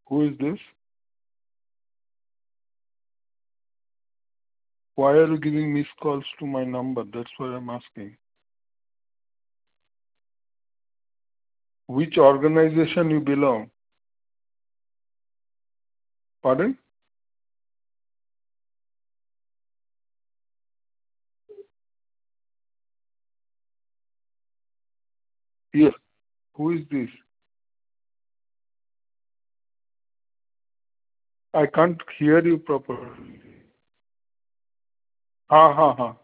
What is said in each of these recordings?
Who is this? Why are you giving missed calls to my number? That's what I'm asking. Which organization you belong? Pardon? Yes. Who is this? I can't hear you properly. Ha.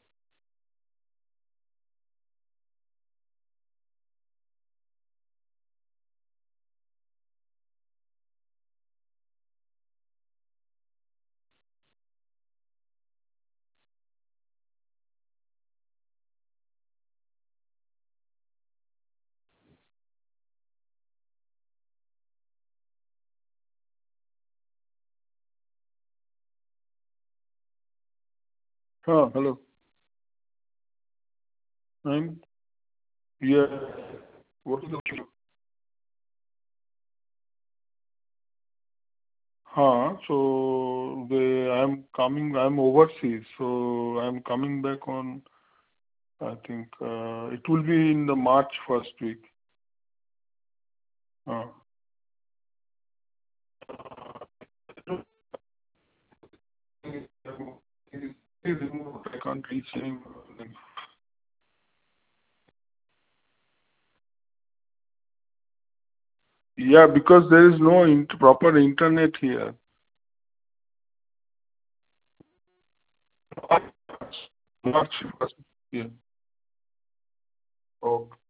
Hello. I'm yeah. What is the issue? I'm overseas, so I'm coming back on, I think, it will be in the March first week. Huh. I can't reach him. Yeah, because there is no proper internet here. March first. Yeah. Okay.